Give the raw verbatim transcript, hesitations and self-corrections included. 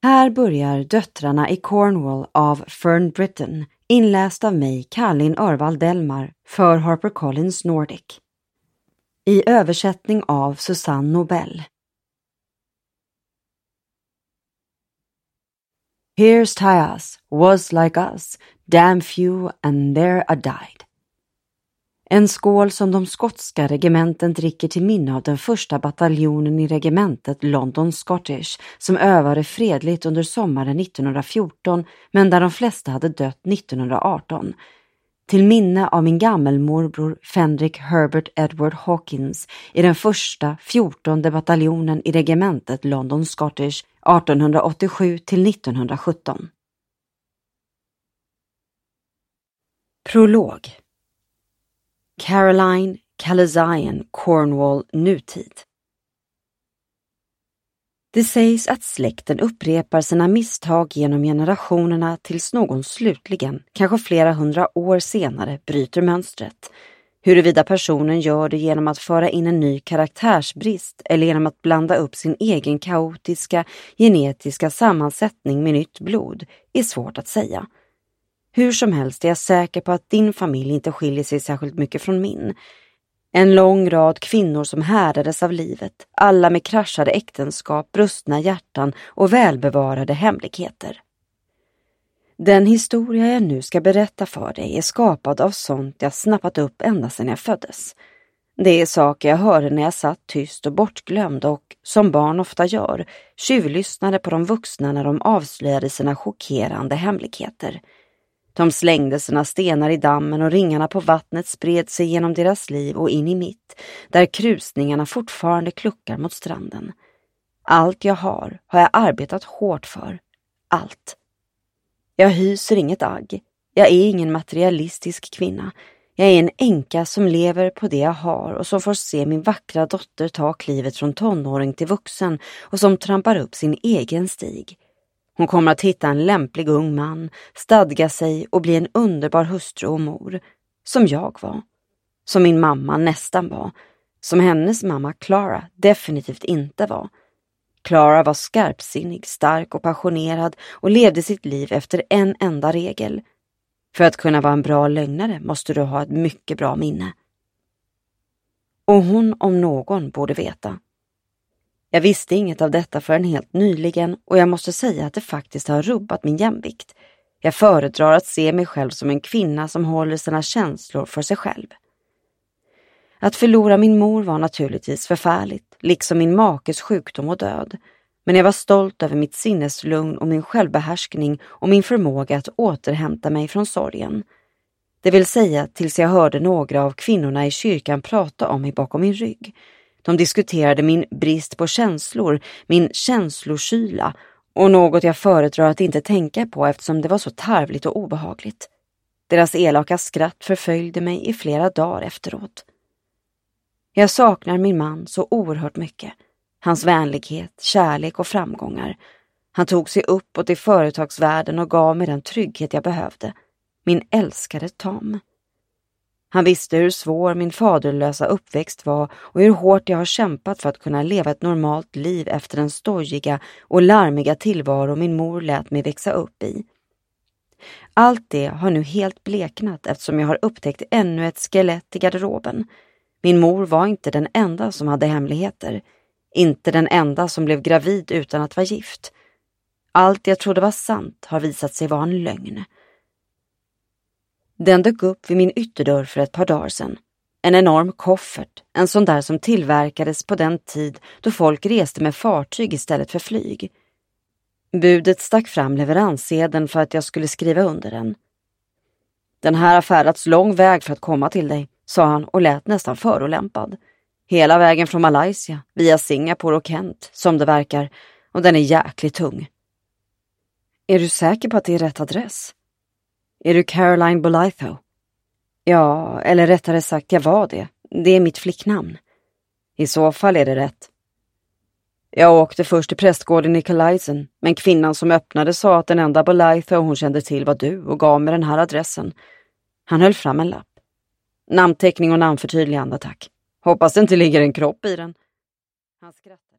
Här börjar Döttrarna i Cornwall av Fern Britton, inläst av mig, Kalin Örvald Delmar, för HarperCollins Nordic. I översättning av Susanne Nobel. Here's Tyas, was like us, damn few and there a died. En skål som de skotska regementen dricker till minne av den första bataljonen i regementet London Scottish som övade fredligt under sommaren nittonhundrafjorton men där de flesta hade dött nittonhundraarton. Till minne av min gammelmorbror Fenrik Herbert Edward Hawkins i den första fjortonde bataljonen i regementet London Scottish artonhundraåttiosju till nittonhundrasjutton. Prolog. Caroline Calazian, Cornwall, nutid. Det sägs att släkten upprepar sina misstag genom generationerna tills någon slutligen, kanske flera hundra år senare, bryter mönstret. Huruvida personen gör det genom att föra in en ny karaktärsbrist eller genom att blanda upp sin egen kaotiska genetiska sammansättning med nytt blod är svårt att säga. Hur som helst är jag säker på att din familj inte skiljer sig särskilt mycket från min. En lång rad kvinnor som härdades av livet, alla med kraschade äktenskap, brustna hjärtan och välbevarade hemligheter. Den historia jag nu ska berätta för dig är skapad av sånt jag snappat upp ända sedan jag föddes. Det är saker jag hörde när jag satt tyst och bortglömd och, som barn ofta gör, tjuvlyssnade på de vuxna när de avslöjade sina chockerande hemligheter. De slängde sina stenar i dammen och ringarna på vattnet spred sig genom deras liv och in i mitt, där krusningarna fortfarande kluckar mot stranden. Allt jag har har jag arbetat hårt för. Allt. Jag hyser inget agg. Jag är ingen materialistisk kvinna. Jag är en änka som lever på det jag har och som får se min vackra dotter ta klivet från tonåring till vuxen och som trampar upp sin egen stig. Hon kommer att hitta en lämplig ung man, stadga sig och bli en underbar hustru och mor. Som jag var. Som min mamma nästan var. Som hennes mamma Clara definitivt inte var. Clara var skarpsinnig, stark och passionerad och levde sitt liv efter en enda regel. För att kunna vara en bra lögnare måste du ha ett mycket bra minne. Och hon om någon borde veta. Jag visste inget av detta förrän helt nyligen och jag måste säga att det faktiskt har rubbat min jämvikt. Jag föredrar att se mig själv som en kvinna som håller sina känslor för sig själv. Att förlora min mor var naturligtvis förfärligt, liksom min makes sjukdom och död. Men jag var stolt över mitt sinneslugn och min självbehärskning och min förmåga att återhämta mig från sorgen. Det vill säga tills jag hörde några av kvinnorna i kyrkan prata om mig bakom min rygg. De diskuterade min brist på känslor, min känslokyla och något jag föredrar att inte tänka på eftersom det var så tarvligt och obehagligt. Deras elaka skratt förföljde mig i flera dagar efteråt. Jag saknar min man så oerhört mycket. Hans vänlighet, kärlek och framgångar. Han tog sig uppåt i företagsvärlden och gav mig den trygghet jag behövde. Min älskade Tom. Han visste hur svår min faderlösa uppväxt var och hur hårt jag har kämpat för att kunna leva ett normalt liv efter den stojiga och larmiga tillvaro min mor lät mig växa upp i. Allt det har nu helt bleknat eftersom jag har upptäckt ännu ett skelett i garderoben. Min mor var inte den enda som hade hemligheter. Inte den enda som blev gravid utan att vara gift. Allt jag trodde var sant har visat sig vara en lögn. Den dök upp vid min ytterdörr för ett par dagar sedan. En enorm koffert, en sån där som tillverkades på den tid då folk reste med fartyg istället för flyg. Budet stack fram leveranssedeln för att jag skulle skriva under den. Den här har färdats lång väg för att komma till dig, sa han och lät nästan förolämpad. Hela vägen från Malaysia, via Singapore och Kent, som det verkar, och den är jäkligt tung. Är du säker på att det är rätt adress? Är du Caroline Bolitho? Ja, eller rättare sagt, jag var det. Det är mitt flicknamn. I så fall är det rätt. Jag åkte först till prästgården i Calaisen, men kvinnan som öppnade sa att den enda Bolitho hon kände till var du och gav mig den här adressen. Han höll fram en lapp. Namnteckning och namnförtydligande, tack. Hoppas det inte ligger en kropp i den. Han skrattade.